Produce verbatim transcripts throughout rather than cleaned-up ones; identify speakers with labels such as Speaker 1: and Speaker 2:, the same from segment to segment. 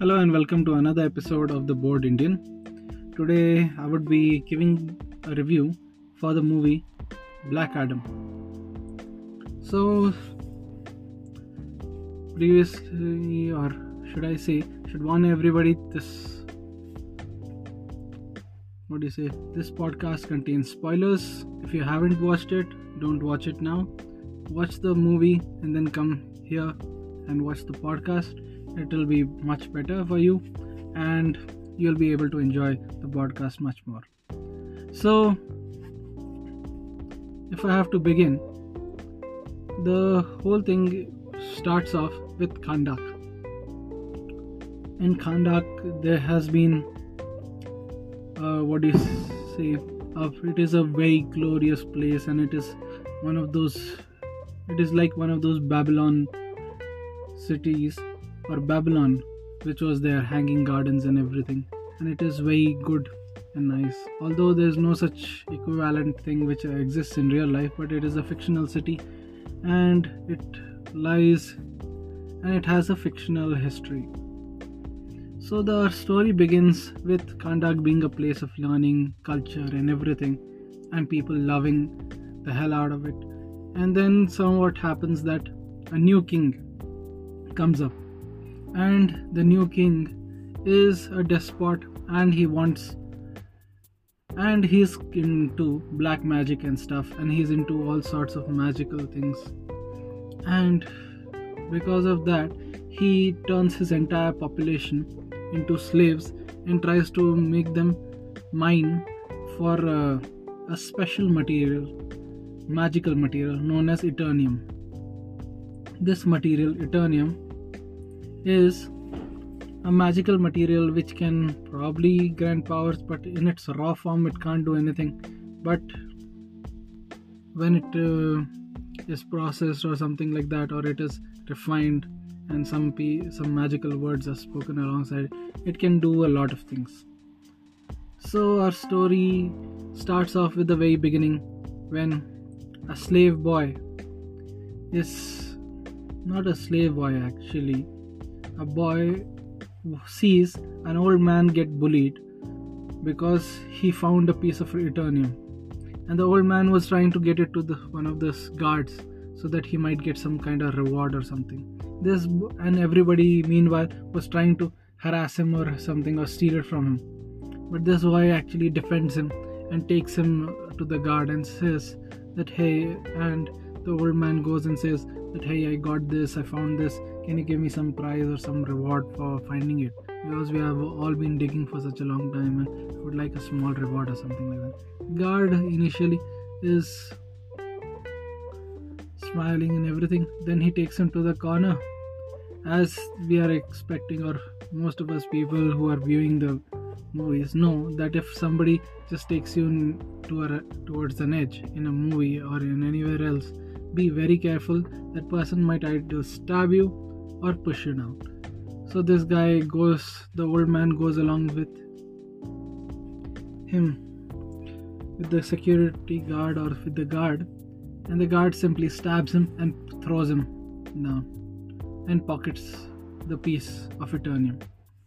Speaker 1: Hello and welcome to another episode of The Bored Indian. Today I would be giving a review for the movie Black Adam. So, previously, or should I say, should warn everybody this, what do you say, this podcast contains spoilers. If you haven't watched it, don't watch it now. Watch the movie and then come here and watch the podcast. It will be much better for you and you'll be able to enjoy the podcast much more. So, if I have to begin, the whole thing starts off with Kahndaq. In Kahndaq, there has been, uh, what do you say, uh, it is a very glorious place, and it is one of those, it is like one of those Babylon cities, or Babylon, which was their hanging gardens and everything, and it is very good and nice. Although there is no such equivalent thing which exists in real life, but it is a fictional city, and it lies and it has a fictional history. So the story begins with Kahndaq being a place of learning, culture and everything, and people loving the hell out of it. And then somewhat happens that a new king comes up, and the new king is a despot, and he wants and he's into black magic and stuff, and he's into all sorts of magical things, and because of that he turns his entire population into slaves and tries to make them mine for uh, a special material, magical material known as Eternium. This material, Eternium, is a magical material which can probably grant powers, but in its raw form it can't do anything. But when it uh, is processed or something like that, or it is refined and some p- some magical words are spoken alongside, it can do a lot of things. So our story starts off with the very beginning, when a slave boy is not a slave boy actually a boy sees an old man get bullied because he found a piece of Eternium, and the old man was trying to get it to the one of the guards so that he might get some kind of reward or something. This and everybody meanwhile was trying to harass him or something, or steal it from him. But this boy actually defends him and takes him to the guard and says that hey, and the old man goes and says that hey, I got this, I found this, can you give me some prize or some reward for finding it? Because we have all been digging for such a long time and would like a small reward or something like that. Guard initially is smiling and everything. Then he takes him to the corner, as we are expecting, or most of us people who are viewing the movies know that if somebody just takes you to a, towards an edge in a movie or in anywhere else, be very careful. That person might either stab you or push you down. So this guy goes, the old man goes along with him, with the security guard or with the guard, and the guard simply stabs him and throws him down and pockets the piece of Eternium.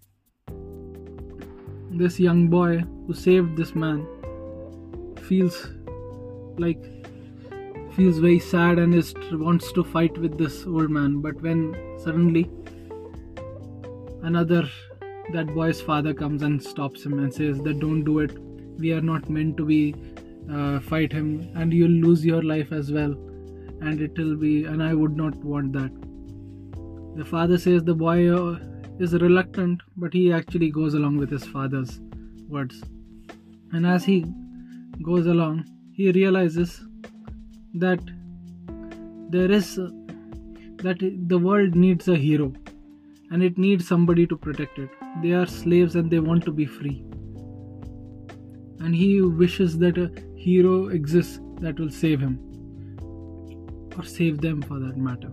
Speaker 1: This young boy who saved this man feels like feels very sad and is wants to fight with this old man, but when suddenly another that boy's father comes and stops him and says that don't do it, we are not meant to be uh, fight him, and you'll lose your life as well, and it will be and I would not want that. The father says the boy uh, is reluctant, but he actually goes along with his father's words, and as he goes along he realizes that there is uh, that the world needs a hero, and it needs somebody to protect it. They are slaves and they want to be free, and he wishes that a hero exists that will save him, or save them for that matter.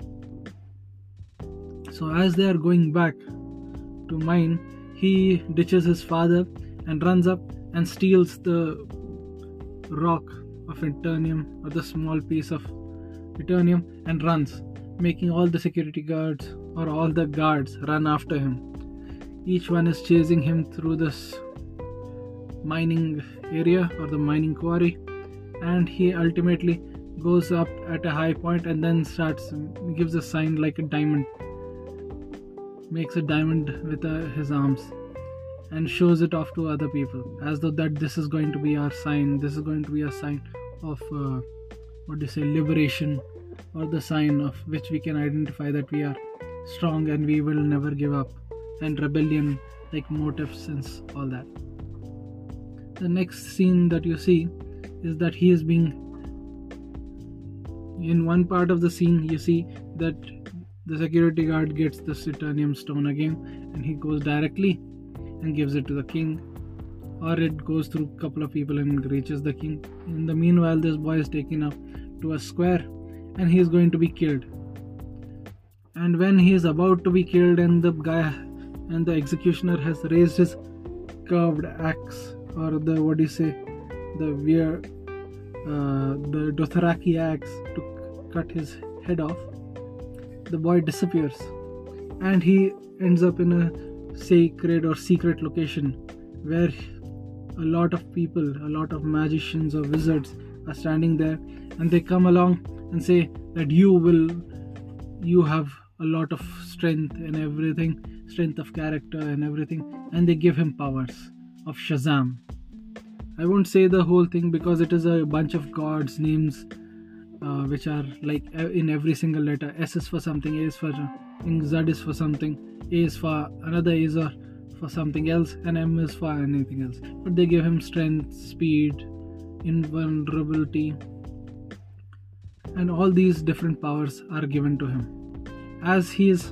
Speaker 1: So as they are going back to mine, he ditches his father and runs up and steals the rock of Eternium, or the small piece of Eternium, and runs, making all the security guards or all the guards run after him. Each one is chasing him through this mining area or the mining quarry, and he ultimately goes up at a high point and then starts gives a sign like a diamond, makes a diamond with uh, his arms, and shows it off to other people as though that this is going to be our sign, this is going to be a sign of uh, what do you say liberation, or the sign of which we can identify that we are strong and we will never give up, and rebellion like motives and all that. The next scene that you see is that he is being, in one part of the scene you see that the security guard gets the Titanium stone again, and he goes directly and gives it to the king, or it goes through a couple of people and reaches the king. In the meanwhile, this boy is taken up to a square and he is going to be killed. And when he is about to be killed and the guy and the executioner has raised his curved axe, or the what do you say the weird uh, the Dothraki axe to cut his head off, the boy disappears and he ends up in a sacred or secret location where a lot of people, a lot of magicians or wizards are standing there, and they come along and say that you will you have a lot of strength and everything, strength of character and everything, and they give him powers of Shazam. I won't say the whole thing because it is a bunch of gods names uh, which are like in every single letter. S is for something, A is for something, Z is for something, A is for another, A is for something else, and M is for anything else. But they give him strength, speed, invulnerability, and all these different powers are given to him. As he is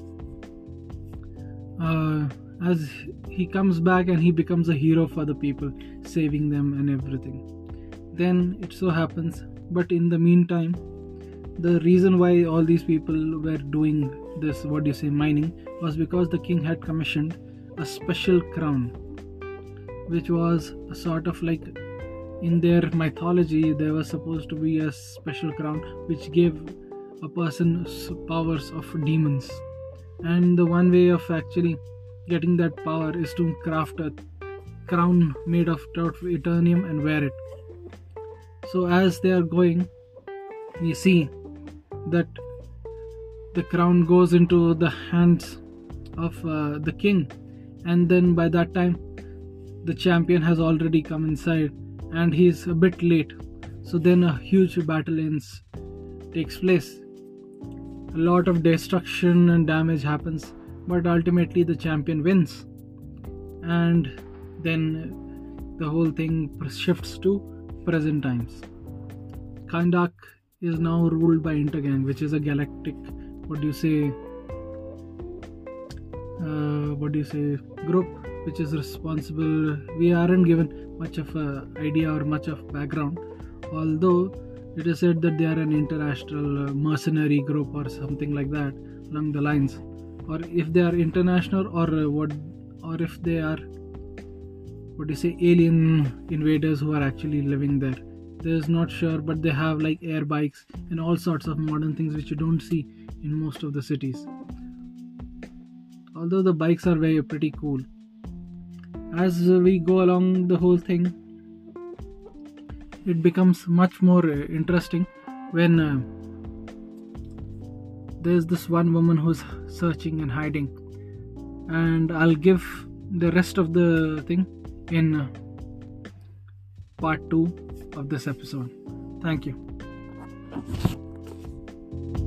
Speaker 1: uh, as he comes back and he becomes a hero for the people, saving them and everything. Then it so happens, but in the meantime, the reason why all these people were doing this, what do you say, mining, was because the king had commissioned a special crown, which was a sort of like, in their mythology, there was supposed to be a special crown which gave a person powers of demons. And the one way of actually getting that power is to craft a crown made of Eternium and wear it. So as they are going, we see that the crown goes into the hands of uh, the king, and then by that time the champion has already come inside and he's a bit late. So then a huge battle ends, takes place. A lot of destruction and damage happens, but ultimately the champion wins, and then the whole thing shifts to present times. Kahndaq is now ruled by Intergang, which is a galactic, what do you say, uh, what do you say, group which is responsible. We aren't given much of an idea or much of background, although it is said that they are an international uh, mercenary group or something like that along the lines, or if they are international, or uh, what, or if they are, what do you say, alien invaders who are actually living there. There's not sure, but they have like air bikes and all sorts of modern things which you don't see in most of the cities. Although the bikes are very pretty cool. As we go along the whole thing, it becomes much more uh, interesting when uh, there's this one woman who's searching and hiding, and I'll give the rest of the thing in uh, part two of this episode. Thank you.